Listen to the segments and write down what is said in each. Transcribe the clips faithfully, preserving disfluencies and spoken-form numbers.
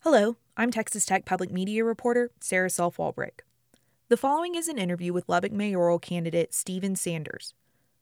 Hello, I'm Texas Tech Public Media reporter Sarah Self-Walbrick. The following is an interview with Lubbock mayoral candidate Steven Sanders.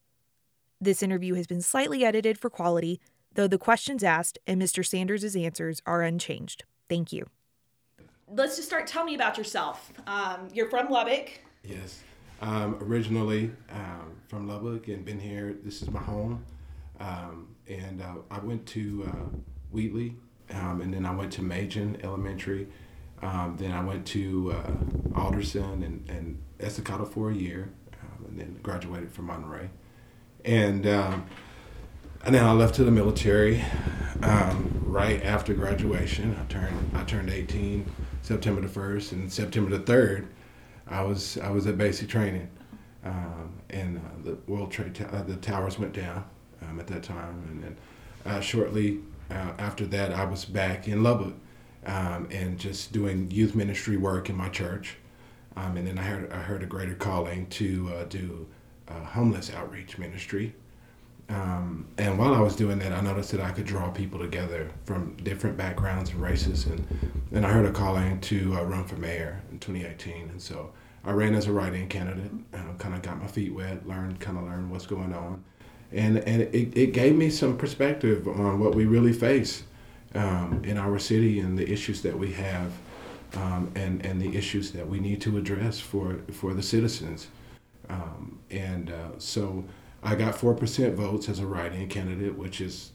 This interview has been slightly edited for quality, though the questions asked and Mister Sanders' answers are unchanged. Thank you. Let's just start. Tell me about yourself. Um, you're from Lubbock. Yes. Um, originally um, from Lubbock and been here. This is my home. Um, and uh, I went to uh, Wheatley, um, and then I went to Machen Elementary. Um, then I went to uh, Alderson and, and Estacado for a year, um, and then graduated from Monterey. And, um, and then I left to the military um, right after graduation. I turned I turned eighteen September the first, and September the third, I was I was at basic training, um, and uh, the World Trade t- uh, the towers went down um, at that time, and then uh, shortly uh, after that, I was back in Lubbock um, and just doing youth ministry work in my church, um, and then I heard I heard a greater calling to uh, do uh, homeless outreach ministry. Um, and while I was doing that, I noticed that I could draw people together from different backgrounds and races. And then I heard a calling to uh, run for mayor in twenty eighteen. And so I ran as a write-in candidate, uh, kind of got my feet wet, learned, kind of learned what's going on. And, and it, it gave me some perspective on what we really face um, in our city and the issues that we have um, and, and the issues that we need to address for, for the citizens. Um, and uh, so I got four percent votes as a write-in candidate, which is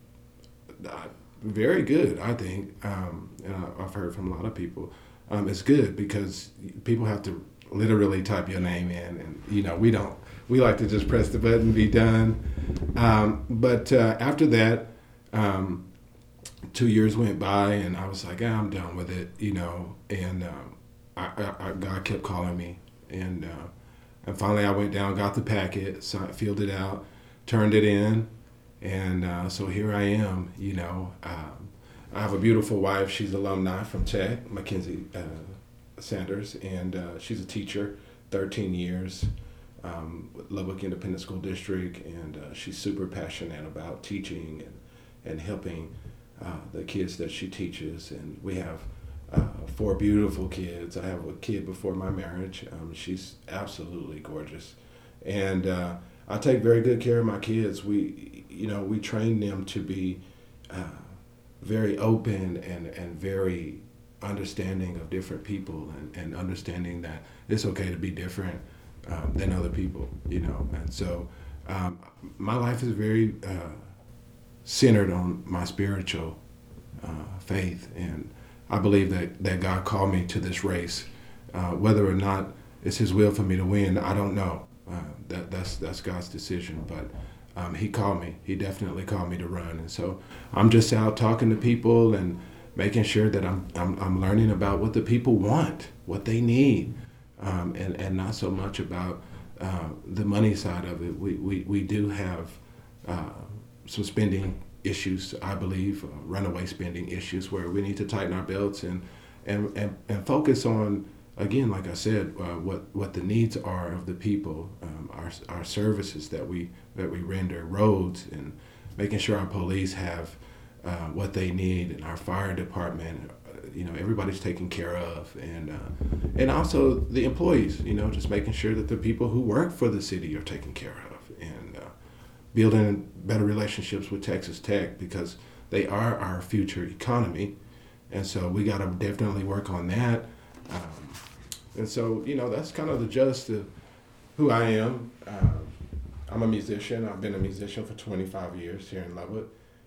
uh, very good, I think. Um, and I, I've heard from a lot of people. Um, it's good because people have to literally type your name in. And, you know, we don't. We like to just press the button and be done. Um, but uh, after that, um, two years went by, and I was like, ah, I'm done with it, you know. And um, I, I, I, God kept calling me. And... Uh, And finally, I went down, got the packet, filled it out, turned it in, and uh, so here I am. You know, um, I have a beautiful wife. She's alumni from Tech, Mackenzie uh, Sanders, and uh, she's a teacher, thirteen years, um, with Lubbock Independent School District, and uh, she's super passionate about teaching and and helping uh, the kids that she teaches. And we have Uh, four beautiful kids. I have a kid before my marriage. Um, she's absolutely gorgeous, and uh, I take very good care of my kids. We, you know, we train them to be uh, very open and, and very understanding of different people, and, and understanding that it's okay to be different um, than other people. You know, and so um, my life is very uh, centered on my spiritual uh, faith, and I believe that, that God called me to this race. Uh, whether or not it's His will for me to win, I don't know. Uh, that that's that's God's decision. But um, He called me. He definitely called me to run. And so I'm just out talking to people and making sure that I'm I'm, I'm learning about what the people want, what they need, um, and and not so much about uh, the money side of it. We we we do have uh, some spending issues, I believe, uh, runaway spending issues, where we need to tighten our belts and and, and, and focus on, again, like I said, uh, what what the needs are of the people, um, our our services that we that we render, roads, and making sure our police have uh, what they need, and our fire department, uh, you know, everybody's taken care of, and uh, and also the employees, you know, just making sure that the people who work for the city are taken care of, and uh, building better relationships with Texas Tech, because they are our future economy. And so we got to definitely work on that. Um, and so, you know, that's kind of the gist of who I am. Uh, I'm a musician. I've been a musician for twenty-five years here in Lubbock.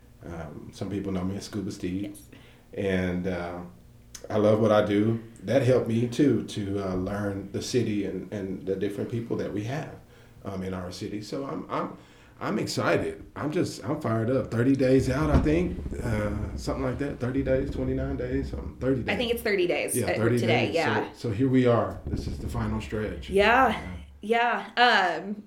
Um, some people know me as Scuba Steve. Yes. And uh, I love what I do. That helped me, too, to uh, learn the city and, and the different people that we have um, in our city. So I'm... I'm I'm excited. I'm just, I'm fired up. thirty days out, I think, uh, something like that. thirty days, twenty-nine days, um, thirty days. I think it's thirty days. Yeah, thirty today. days. Yeah. So, so here we are. This is the final stretch. Yeah. Yeah. yeah. Um,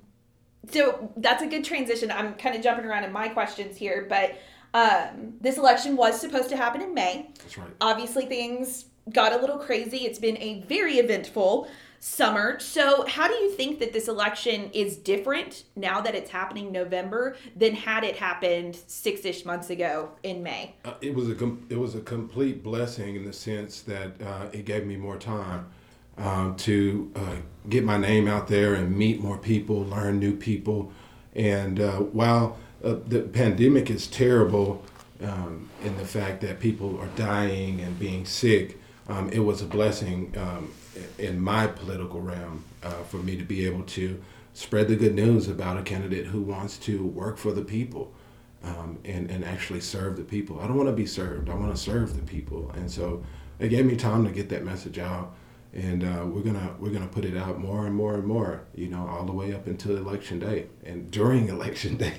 so that's a good transition. I'm kind of jumping around in my questions here, but um, this election was supposed to happen in May. That's right. Obviously, things got a little crazy. It's been a very eventful summer. So how do you think that this election is different now that it's happening November than had it happened six-ish months ago in May? Uh, it was a com- it was a complete blessing in the sense that uh, it gave me more time um, to uh, get my name out there and meet more people, learn new people. And uh, while uh, the pandemic is terrible um, in the fact that people are dying and being sick, um, it was a blessing um, in my political realm uh, for me to be able to spread the good news about a candidate who wants to work for the people um, and, and actually serve the people. I don't want to be served. I want to serve the people. And so it gave me time to get that message out. And uh, we're gonna we're gonna put it out more and more and more, you know, all the way up until election day and during election day.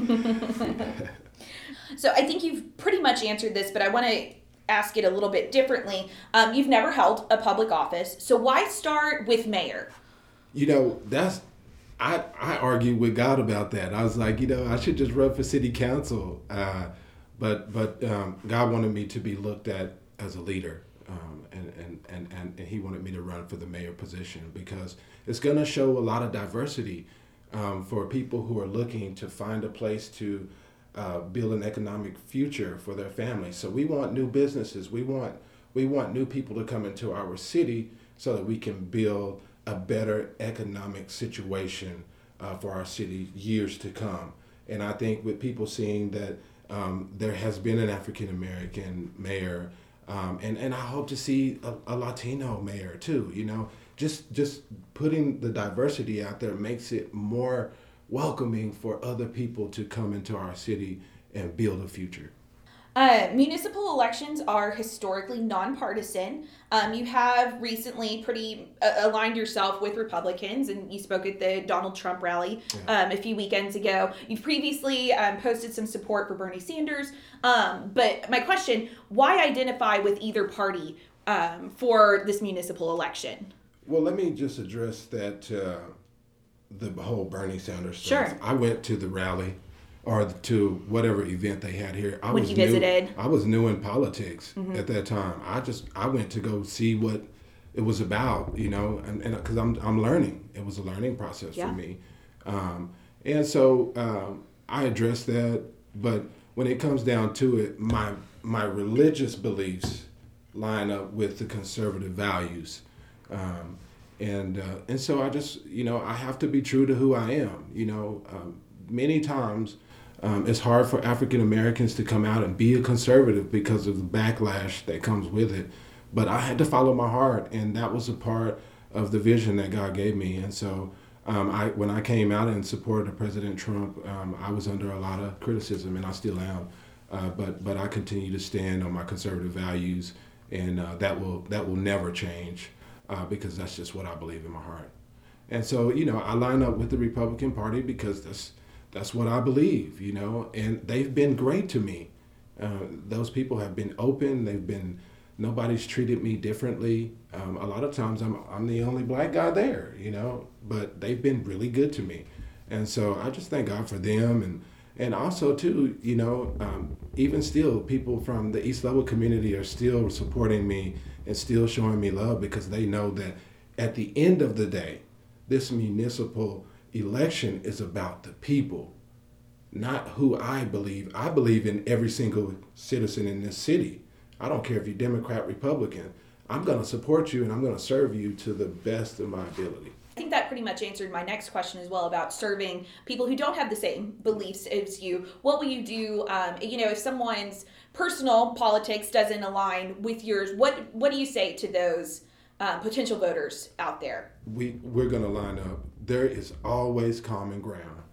So I think you've pretty much answered this, but I want to ask it a little bit differently. Um, you've never held a public office, so why start with mayor? You know, that's I I argued with God about that. I was like, you know, I should just run for city council, uh, but but um, God wanted me to be looked at as a leader. Um, and, and, and, and, and he wanted me to run for the mayor position because it's going to show a lot of diversity um, for people who are looking to find a place to uh, build an economic future for their family. So we want new businesses. We want we want new people to come into our city so that we can build a better economic situation uh, for our city years to come. And I think with people seeing that um, there has been an African American mayor. Um, and, and I hope to see a, a Latino mayor too, you know, just just putting the diversity out there makes it more welcoming for other people to come into our city and build a future. Uh, municipal elections are historically nonpartisan. Um, you have recently pretty uh, aligned yourself with Republicans, and you spoke at the Donald Trump rally yeah. um, a few weekends ago. You've previously um, posted some support for Bernie Sanders. Um, but my question, why identify with either party um, for this municipal election? Well, let me just address that, uh, the whole Bernie Sanders stuff. Sure. I went to the rally or to whatever event they had here. I when was you new, visited. I was new in politics mm-hmm. at that time. I just I went to go see what it was about, you know, and because I'm I'm learning. It was a learning process yeah. for me, um, and so um, I addressed that. But when it comes down to it, my my religious beliefs line up with the conservative values, um, and uh, and so I just you know I have to be true to who I am. You know, um, many times. Um, it's hard for African Americans to come out and be a conservative because of the backlash that comes with it. But I had to follow my heart, and that was a part of the vision that God gave me. And so um, I, when I came out in support of President Trump, um, I was under a lot of criticism, and I still am. Uh, but but I continue to stand on my conservative values, and uh, that will that will never change uh, because that's just what I believe in my heart. And so, you know, I line up with the Republican Party because that's That's what I believe, you know, and they've been great to me. Uh, those people have been open. They've been, nobody's treated me differently. Um, a lot of times I'm I'm the only black guy there, you know, but they've been really good to me. And so I just thank God for them. And, and also, too, you know, um, even still, people from the East Lubbock community are still supporting me and still showing me love because they know that at the end of the day, this municipal election is about the people, not who I believe. I believe in every single citizen in this city. I don't care if you're Democrat, Republican. I'm going to support you and I'm going to serve you to the best of my ability. I think that pretty much answered my next question as well about serving people who don't have the same beliefs as you. What will you do, um, you know, if someone's personal politics doesn't align with yours? What what do you say to those uh, potential voters out there? We, we're going to line up. There is always common ground,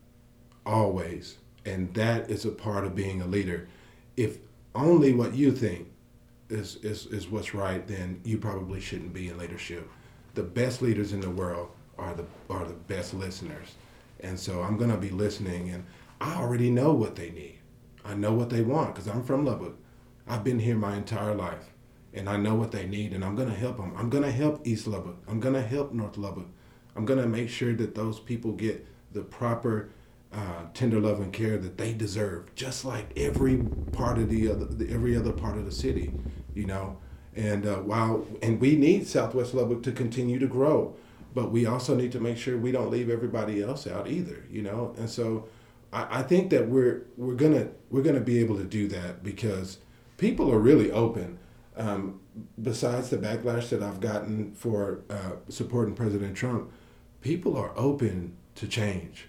always. And that is a part of being a leader. If only what you think is, is, is what's right, then you probably shouldn't be in leadership. The best leaders in the world are the are the best listeners. And so I'm going to be listening, and I already know what they need. I know what they want because I'm from Lubbock. I've been here my entire life, and I know what they need, and I'm going to help them. I'm going to help East Lubbock. I'm going to help North Lubbock. I'm going to make sure that those people get the proper uh, tender love and care that they deserve, just like every part of the other, every other part of the city, you know. And uh, while and we need Southwest Lubbock to continue to grow, but we also need to make sure we don't leave everybody else out either, you know. And so I, I think that we're we're gonna we're gonna be able to do that because people are really open. Um, besides the backlash that I've gotten for uh, supporting President Trump, people are open to change,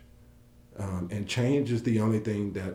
um, and change is the only thing that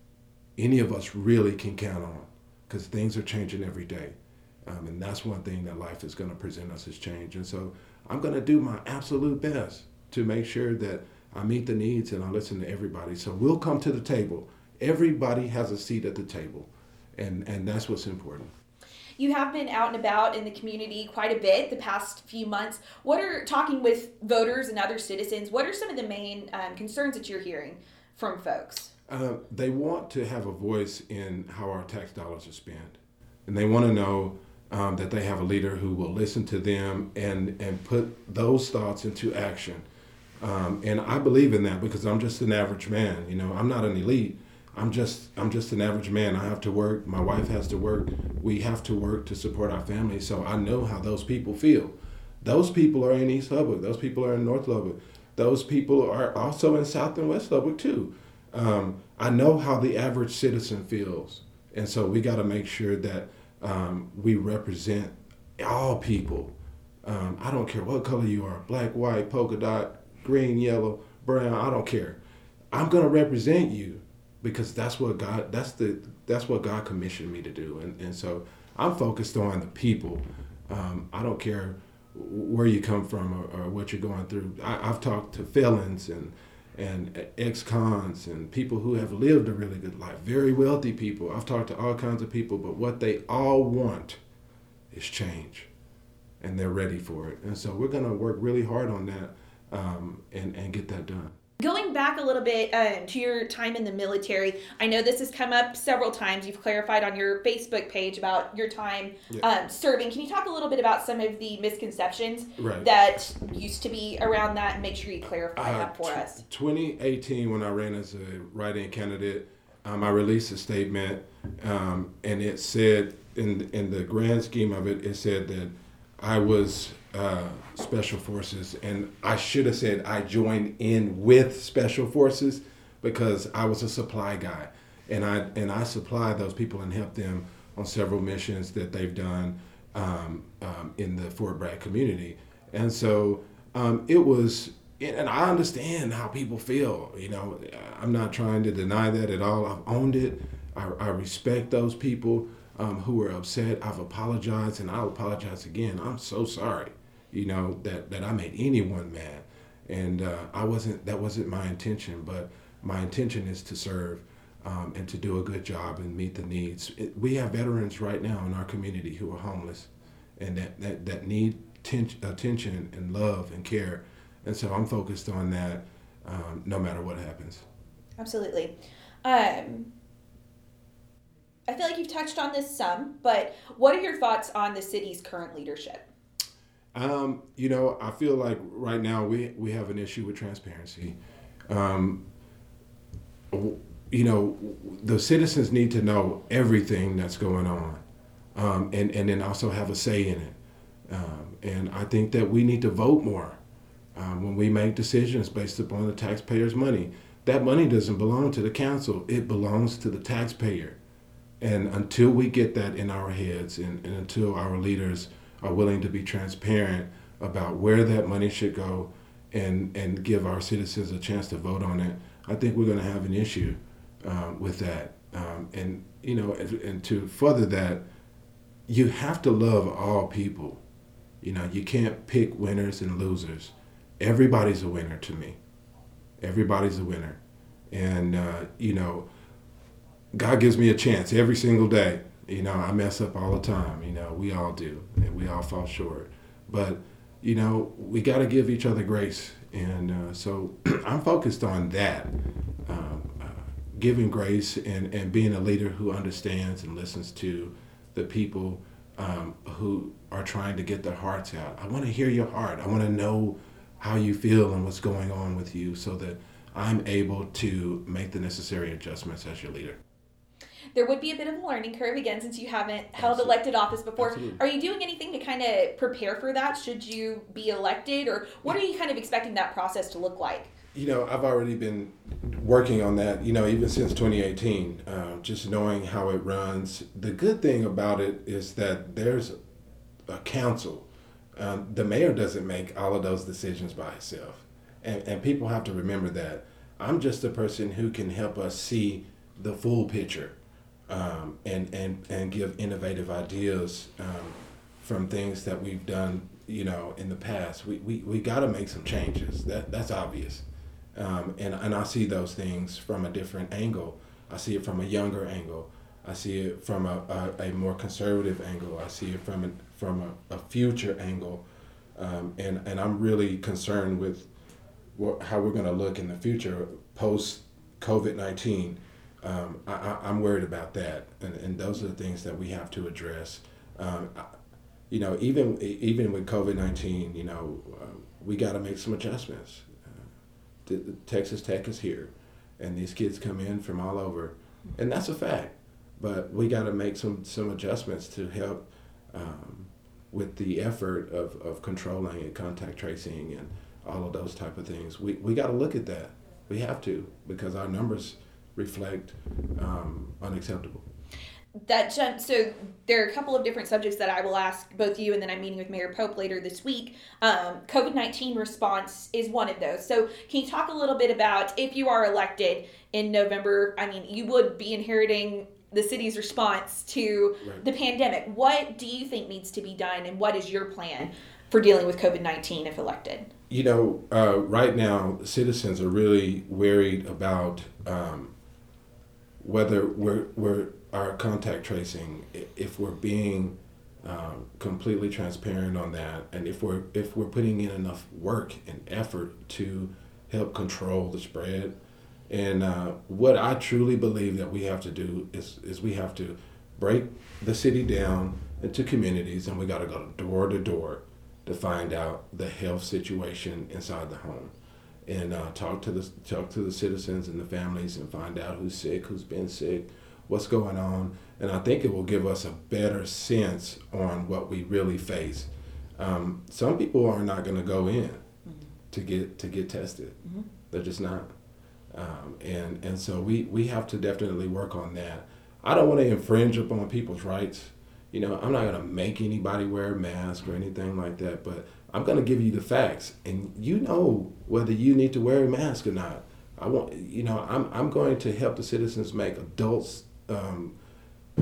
any of us really can count on, because things are changing every day. Um, and that's one thing that life is going to present us as change. And so I'm going to do my absolute best to make sure that I meet the needs and I listen to everybody. So we'll come to the table. Everybody has a seat at the table. And, and that's what's important. You have been out and about in the community quite a bit the past few months. What are, talking with voters and other citizens, what are some of the main um, concerns that you're hearing from folks? Uh, they want to have a voice in how our tax dollars are spent. And they want to know Um, that they have a leader who will listen to them and, and put those thoughts into action. Um, and I believe in that because I'm just an average man. You know, I'm not an elite. I'm just I'm just an average man. I have to work. My wife has to work. We have to work to support our family. So I know how those people feel. Those people are in East Lubbock. Those people are in North Lubbock. Those people are also in South and West Lubbock too. Um, I know how the average citizen feels. And so we got to make sure that Um, we represent all people. Um, I don't care what color you are, black, white, polka dot, green, yellow, brown, I don't care. I'm gonna represent you because that's what God that's the that's what God commissioned me to do. And and so I'm focused on the people. Um, I don't care where you come from or, or what you're going through. I, I've talked to felons and and ex-cons and people who have lived a really good life, very wealthy people. I've talked to all kinds of people, but what they all want is change, and they're ready for it. And so we're going to work really hard on that um, and, and get that done. Going back a little bit um, to your time in the military, I know this has come up several times. You've clarified on your Facebook page about your time yeah. um, serving. Can you talk a little bit about some of the misconceptions right. that used to be around that, and make sure you clarify uh, that for t- us? twenty eighteen, when I ran as a write-in candidate, um, I released a statement, um, and it said, in in the grand scheme of it, it said that I was uh, Special Forces, and I should have said I joined in with Special Forces because I was a supply guy, and I and I supply those people and help them on several missions that they've done um, um, in the Fort Bragg community, and so um, it was. And I understand how people feel. You know, I'm not trying to deny that at all. I've owned it. I, I respect those people um, who were upset. I've apologized, and I'll apologize again. I'm so sorry, you know, that, that I made anyone mad. And uh, I wasn't. That wasn't my intention. But my intention is to serve um, and to do a good job and meet the needs. It, we have veterans right now in our community who are homeless, and that that, that need ten- attention and love and care. And so I'm focused on that um, no matter what happens. Absolutely. Um, I feel like you've touched on this some, but what are your thoughts on the city's current leadership? Um, you know, I feel like right now we, we have an issue with transparency. Um, you know, the citizens need to know everything that's going on um, and, and then also have a say in it. Um, and I think that we need to vote more. Um, when we make decisions based upon the taxpayers' money. That money doesn't belong to the council. It belongs to the taxpayer. And until we get that in our heads and, and until our leaders are willing to be transparent about where that money should go and, and give our citizens a chance to vote on it, I think we're going to have an issue um, with that. Um, and, you know, and, and to further that, you have to love all people. You know, you can't pick winners and losers. Everybody's a winner to me. Everybody's a winner. And, uh, you know, God gives me a chance every single day. You know, I mess up all the time. You know, we all do. And we all fall short. But, you know, we got to give each other grace. And uh, so I'm focused on that, um, uh, giving grace and, and being a leader who understands and listens to the people um, who are trying to get their hearts out. I want to hear your heart. I want to know how you feel and what's going on with you so that I'm able to make the necessary adjustments as your leader. there would be a bit of a learning curve, again, since you haven't held Absolutely. elected office before. Absolutely. Are you doing anything to kind of prepare for that should you be elected? Or what are you kind of expecting that process to look like? You know, I've already been working on that, you know, even since twenty eighteen, uh, just knowing how it runs. The good thing about it is that there's a council. Um, the mayor doesn't make all of those decisions by himself. And, and people have to remember that. I'm just a person who can help us see the full picture um, and, and, and give innovative ideas um, from things that we've done, you know, in the past. We, we, we got to make some changes. That, that's obvious. Um, and, and I see those things from a different angle. I see it from a younger angle. I see it from a, a, a more conservative angle. I see it from a, from a, a future angle. Um, and, and I'm really concerned with what, how we're going to look in the future post COVID nineteen. Um, I, I, I'm worried about that. And, and those are the things that we have to address. Um, I, you know, even even with COVID nineteen, you know, uh, we got to make some adjustments. The, the Texas Tech is here, and these kids come in from all over, and that's a fact. But we got to make some, some adjustments to help um, with the effort of, of controlling and contact tracing and all of those type of things. We we got to look at that. We have to, because our numbers reflect um, unacceptable. That jump, so there are a couple of different subjects that I will ask both you, and then I'm meeting with Mayor Pope later this week. Um, COVID nineteen response is one of those. So can you talk a little bit about, if you are elected in November, I mean, you would be inheriting the city's response to Right. the pandemic. What do you think needs to be done, and what is your plan for dealing with COVID nineteen if elected? You know, uh, right now, citizens are really worried about um, whether we're, we're our contact tracing, if we're being um, completely transparent on that, and if we're if we're putting in enough work and effort to help control the spread. And uh, what I truly believe that we have to do is is we have to break the city down into communities, and we got to go door to door to find out the health situation inside the home, and uh, talk to the talk to the citizens and the families, and find out who's sick, who's been sick, what's going on. And I think it will give us a better sense on what we really face. Um, some people are not going to go in mm-hmm. to get to get tested. Mm-hmm. They're just not. Um, and and so we, we have to definitely work on that. I don't want to infringe upon people's rights. You know, I'm not going to make anybody wear a mask or anything like that, but I'm going to give you the facts, and you know whether you need to wear a mask or not. I want, you know, I'm I'm going to help the citizens make adults um, uh,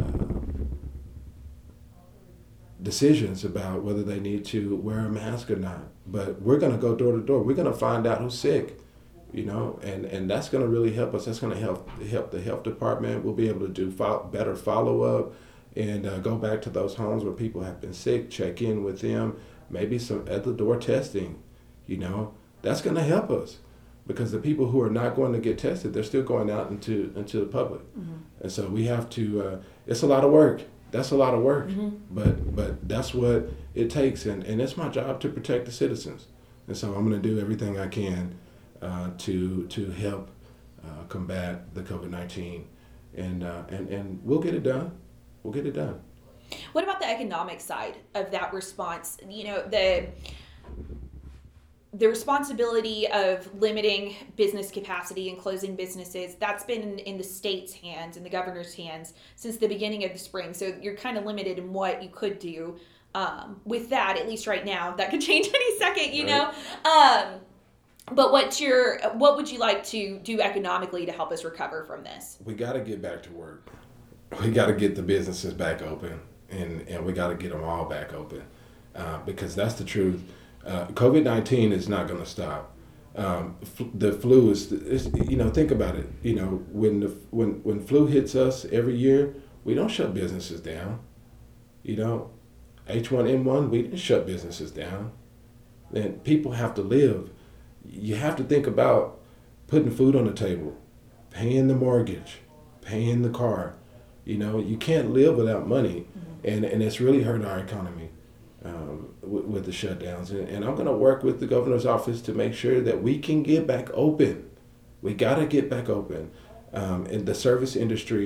decisions about whether they need to wear a mask or not. But we're going to go door to door. We're going to find out who's sick. You know, and, and that's going to really help us. That's going to help help the health department. We'll be able to do fo- better follow-up and uh, go back to those homes where people have been sick, check in with them, maybe some at-the-door testing, you know. That's going to help us, because the people who are not going to get tested, they're still going out into, into the public. Mm-hmm. And so we have to, uh, it's a lot of work. That's a lot of work, mm-hmm. but but that's what it takes, and, and it's my job to protect the citizens. And so I'm going to do everything I can Uh, to to help uh, combat the COVID nineteen, and uh, and and we'll get it done. We'll get it done. What about the economic side of that response? You know, the the responsibility of limiting business capacity and closing businesses, that's been in, in the state's hands and the governor's hands since the beginning of the spring. So you're kind of limited in what you could do um, with that, at least right now. That could change any second, you right. know. Um, But what's your what would you like to do economically to help us recover from this? We got to get back to work. We got to get the businesses back open, and, and we got to get them all back open, uh, because that's the truth. Uh, COVID nineteen is not going to stop. Um, f- the flu is, is, you know, think about it. You know, when the when when flu hits us every year, we don't shut businesses down. You know, H one N one, we didn't shut businesses down. And people have to live. You have to think about putting food on the table, paying the mortgage, paying the car. You know, you can't live without money, mm-hmm. and, and it's really hurt our economy um, with, with the shutdowns. And, and I'm going to work with the governor's office to make sure that we can get back open. We got to get back open. Um, and the service industry,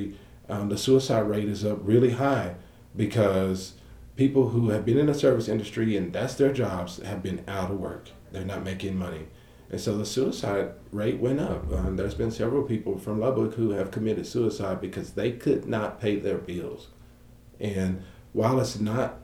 um, the suicide rate is up really high because people who have been in the service industry and that's their jobs have been out of work. They're not making money. And so the suicide rate went up. Um, there's been several people from Lubbock who have committed suicide because they could not pay their bills. And while it's not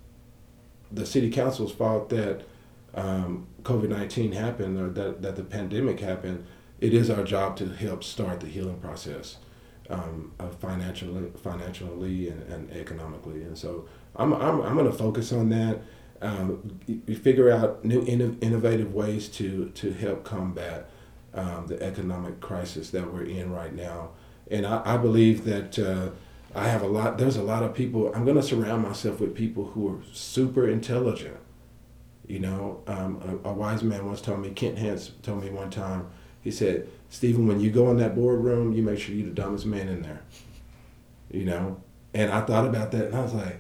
the city council's fault that um, COVID nineteen happened or that, that the pandemic happened, it is our job to help start the healing process um, uh, financially, financially and, and economically. And so I'm, I'm, I'm going to focus on that. Um, you figure out new inno- innovative ways to, to help combat um, the economic crisis that we're in right now. And I, I believe that uh, I have a lot, there's a lot of people, I'm going to surround myself with people who are super intelligent. You know, um, a, a wise man once told me, Kent Hance told me one time, he said, Stephen, when you go in that boardroom, you make sure you're the dumbest man in there. You know? And I thought about that and I was like,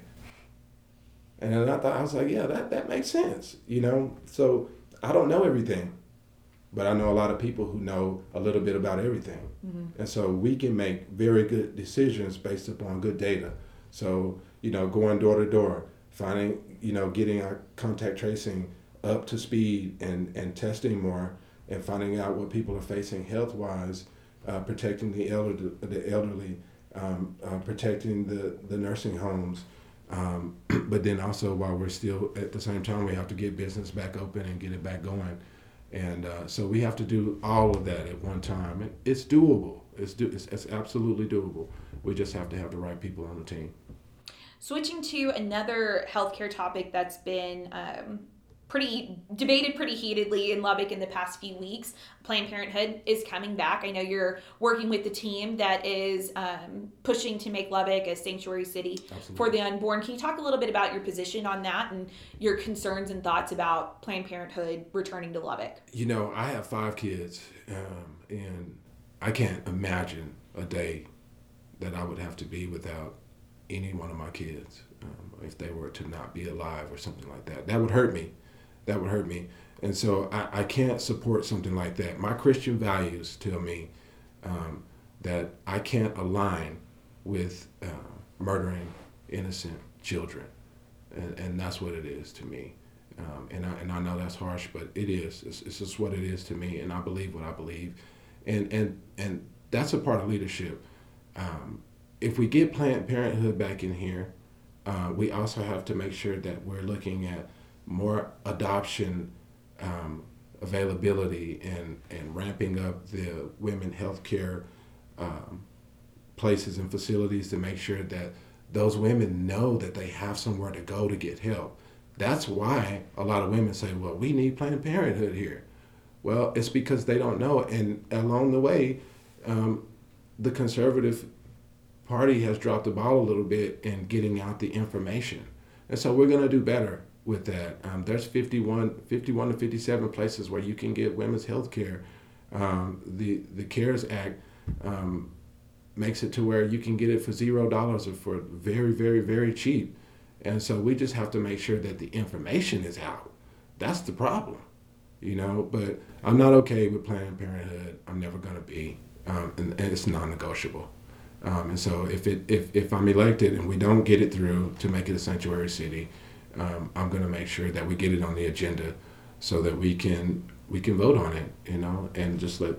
and then I thought, I was like, yeah, that, that makes sense, you know? So I don't know everything, but I know a lot of people who know a little bit about everything. Mm-hmm. And so we can make very good decisions based upon good data. So, you know, going door to door, finding, you know, getting our contact tracing up to speed and, and testing more and finding out what people are facing health-wise, uh, protecting the elderly, the elderly um, uh, protecting the, the nursing homes. Um, but then also while we're still at the same time, we have to get business back open and get it back going. And uh, so we have to do all of that at one time. And it's doable. It's, do, it's, it's absolutely doable. We just have to have the right people on the team. Switching to another healthcare topic that's been um, pretty debated pretty heatedly in Lubbock in the past few weeks, Planned Parenthood is coming back. I know you're working with the team that is um, pushing to make Lubbock a sanctuary city Absolutely. For the unborn. Can you talk a little bit about your position on that and your concerns and thoughts about Planned Parenthood returning to Lubbock? You know, I have five kids, um, and I can't imagine a day that I would have to be without any one of my kids, um, if they were to not be alive or something like that. That would hurt me. That would hurt me. And so I, I can't support something like that. My Christian values tell me um, that I can't align with uh, murdering innocent children. And, and that's what it is to me. Um, and, I, and I know that's harsh, but it is. It's, it's just what it is to me, and I believe what I believe. And, and, and that's a part of leadership. Um, if we get Planned Parenthood back in here, uh, we also have to make sure that we're looking at more adoption um, availability and, and ramping up the women healthcare um, places and facilities to make sure that those women know that they have somewhere to go to get help. That's why a lot of women say, well, we need Planned Parenthood here. Well, it's because they don't know. And along the way, um, the conservative party has dropped the ball a little bit in getting out the information. And so we're going to do better with that. Um, there's fifty-one, fifty-one to fifty-seven places where you can get women's health care. Um, the, the CARES Act um, makes it to where you can get it for zero dollars or for very, very, very cheap. And so we just have to make sure that the information is out. That's the problem, you know, but I'm not okay with Planned Parenthood. I'm never going to be, um, and, and it's non-negotiable. Um, and so if it if, if I'm elected and we don't get it through to make it a sanctuary city, um, I'm going to make sure that we get it on the agenda so that we can we can vote on it, you know, and just let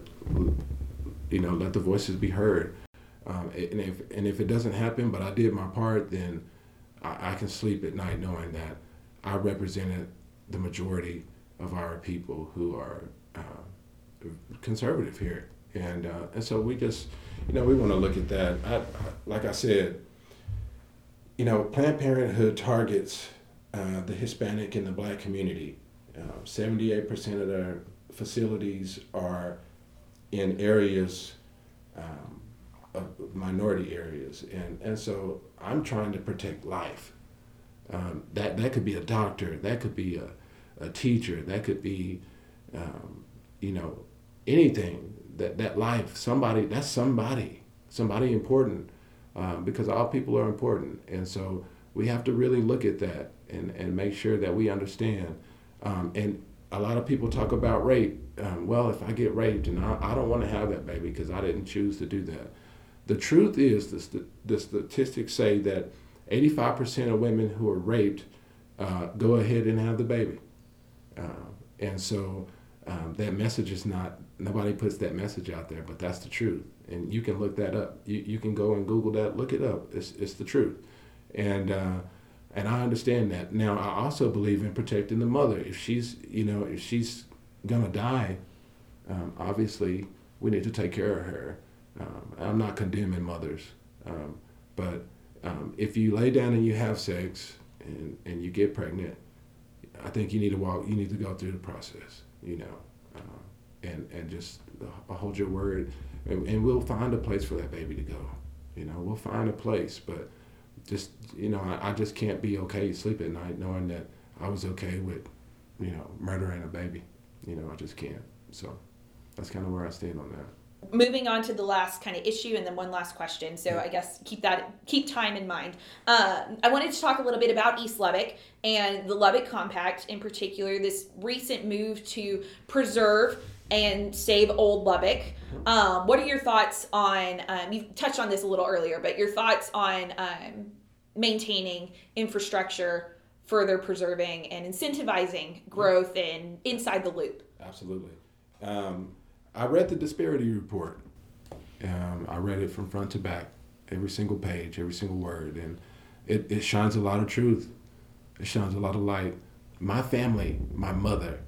you know let the voices be heard. Um, and if and if it doesn't happen, but I did my part, then I, I can sleep at night knowing that I represented the majority of our people who are uh, conservative here. And uh, and so we just, you know, we want to look at that. I, I, like I said, you know, Planned Parenthood targets uh, the Hispanic and the Black community. Uh, seventy-eight percent of their facilities are in areas, um, of minority areas. And, and so I'm trying to protect life. Um, that, that could be a doctor, that could be a, a teacher, that could be, um, you know, anything. That that life, somebody, that's somebody, somebody important, um, because all people are important. And so we have to really look at that and, and make sure that we understand. Um, and a lot of people talk about rape. Um, well, if I get raped and I, I don't want to have that baby because I didn't choose to do that. The truth is, the, st- the statistics say that eighty-five percent of women who are raped uh, go ahead and have the baby. Uh, and so um, that message is not, nobody puts that message out there, but that's the truth. And you can look that up. You you can go and Google that, look it up. It's it's the truth. And uh, and I understand that. Now, I also believe in protecting the mother. If she's, you know, if she's gonna die, um, obviously we need to take care of her. Um, I'm not condemning mothers, um, but um, if you lay down and you have sex and, and you get pregnant, I think you need to walk. You need to go through the process, you know, uh, and and just hold your word, and, and we'll find a place for that baby to go. You know, we'll find a place, but just you know, I, I just can't be okay sleep at night knowing that I was okay with, you know, murdering a baby. You know, I just can't. So that's kind of where I stand on that. Moving on to the last kind of issue and then one last question. So I guess keep that, keep time in mind. Uh, I wanted to talk a little bit about East Lubbock and the Lubbock Compact in particular, this recent move to preserve and save Old Lubbock. Um, what are your thoughts on, um, you touched on this a little earlier, but your thoughts on um, maintaining infrastructure, further preserving and incentivizing growth in inside the loop? Absolutely. Um, I read the disparity report. Um, I read it from front to back, every single page, every single word, and it, it shines a lot of truth. It shines a lot of light. My family, my mother,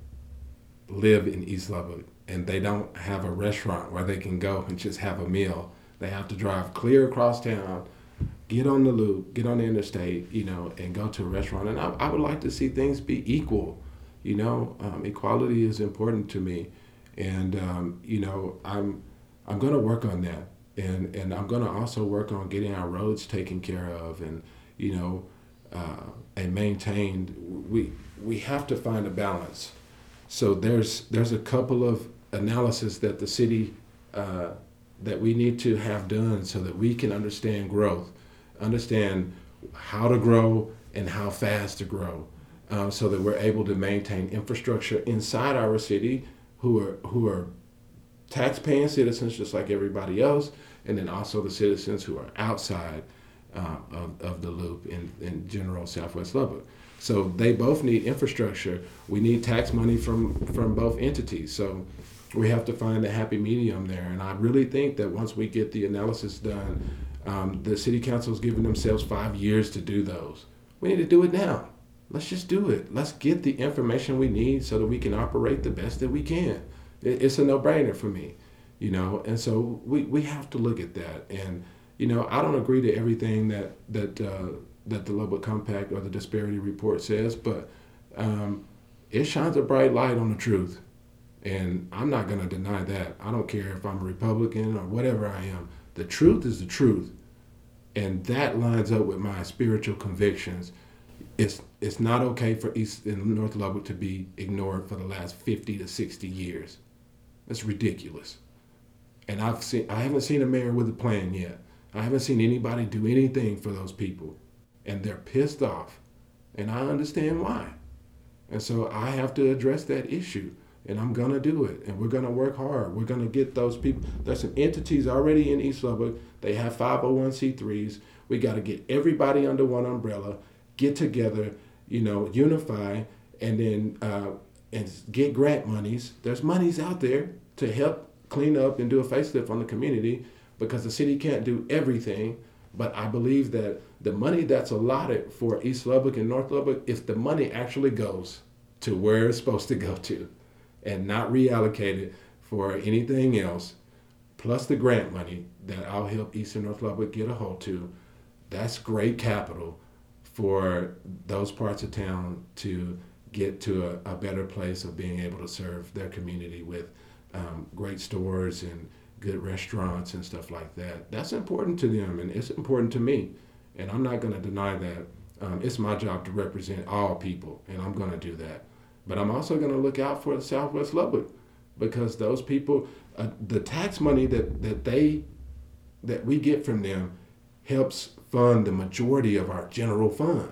live in East Lubbock, and they don't have a restaurant where they can go and just have a meal. They have to drive clear across town, get on the loop, get on the interstate, you know, and go to a restaurant. And I, I would like to see things be equal. You know, um, equality is important to me. And um, you know, I'm I'm gonna work on that, and and I'm gonna also work on getting our roads taken care of, and you know, uh, and maintained. We we have to find a balance. So there's there's a couple of analysis that the city uh, that we need to have done so that we can understand growth, understand how to grow and how fast to grow, uh, so that we're able to maintain infrastructure inside our city. Who are who are tax-paying citizens just like everybody else, and then also the citizens who are outside uh, of, of the loop in, in general Southwest Lubbock. So they both need infrastructure. We need tax money from, from both entities. So we have to find a happy medium there. And I really think that once we get the analysis done, um, the city council is giving themselves five years to do those. We need to do it now. Let's just do it. Let's get the information we need so that we can operate the best that we can. It's a no-brainer for me, you know. And so we, we have to look at that. And you know, I don't agree to everything that that uh, that the Lubbock Compact or the Disparity Report says, but um, it shines a bright light on the truth, and I'm not going to deny that. I don't care if I'm a Republican or whatever I am. The truth is the truth, and that lines up with my spiritual convictions. It's it's not okay for East and North Lubbock to be ignored for the last fifty to sixty years. That's ridiculous. And I've seen I haven't seen a mayor with a plan yet. I haven't seen anybody do anything for those people. And they're pissed off. And I understand why. And so I have to address that issue. And I'm gonna do it. And we're gonna work hard. We're gonna get those people. There's some entities already in East Lubbock. They have five oh one c threes. We gotta get everybody under one umbrella. Get together, you know, unify, and then uh, and get grant monies. There's monies out there to help clean up and do a facelift on the community, because the city can't do everything. But I believe that the money that's allotted for East Lubbock and North Lubbock, if the money actually goes to where it's supposed to go to and not reallocated for anything else, plus the grant money that I'll help East and North Lubbock get a hold to, that's great capital for those parts of town to get to a, a better place of being able to serve their community with um, great stores and good restaurants and stuff like that. That's important to them, and it's important to me, and I'm not going to deny that. Um, it's my job to represent all people, and I'm going to do that. But I'm also going to look out for the Southwest Lubbock, because those people, uh, the tax money that, that they that we get from them helps fund the majority of our general fund.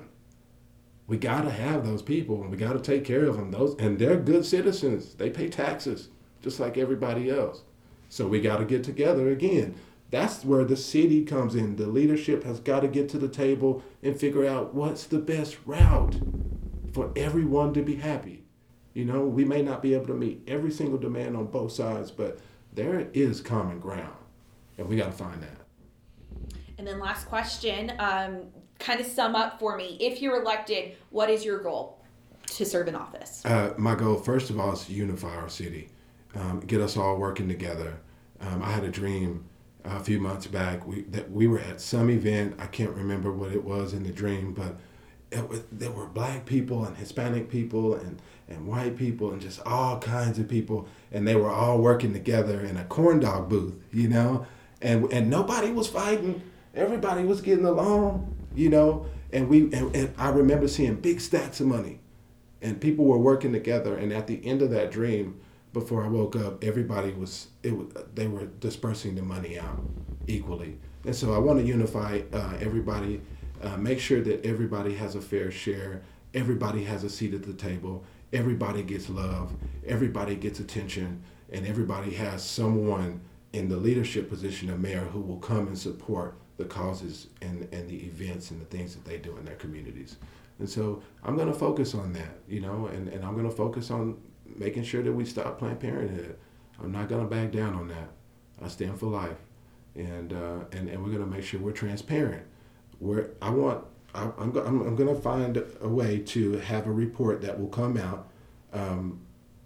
We got to have those people, and we got to take care of them. Those, and they're good citizens. They pay taxes just like everybody else. So we got to get together again. That's where the city comes in. The leadership has got to get to the table and figure out what's the best route for everyone to be happy. You know, we may not be able to meet every single demand on both sides, but there is common ground, and we got to find that. And then last question, um, kind of sum up for me. If you're elected, what is your goal to serve in office? Uh, my goal, first of all, is to unify our city, um, get us all working together. Um, I had a dream a few months back we, that we were at some event. I can't remember what it was in the dream, but it was, there were black people and Hispanic people and, and white people and just all kinds of people, and they were all working together in a corn dog booth, you know, and and nobody was fighting. Everybody was getting along, you know, and we and, and I remember seeing big stacks of money, and people were working together. And at the end of that dream, before I woke up, everybody was it was, they were dispersing the money out equally. And so I want to unify uh, everybody, uh, make sure that everybody has a fair share, everybody has a seat at the table, everybody gets love, everybody gets attention, and everybody has someone in the leadership position of mayor who will come and support the causes and, and the events and the things that they do in their communities. And so I'm going to focus on that, you know, and, and I'm going to focus on making sure that we stop Planned Parenthood. I'm not going to back down on that. I stand for life. And uh, and, and we're going to make sure we're transparent. We're, I want, I, I'm, go, I'm, I'm going to find a way to have a report that will come out um,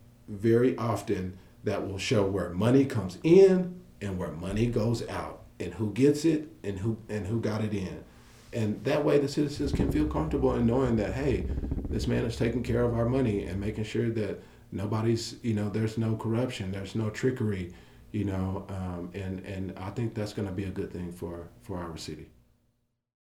very often that will show where money comes in and where money goes out, and who gets it and who and who got it in. And that way the citizens can feel comfortable in knowing that, hey, this man is taking care of our money and making sure that nobody's, you know, there's no corruption, there's no trickery, you know, um, and, and I think that's going to be a good thing for, for our city.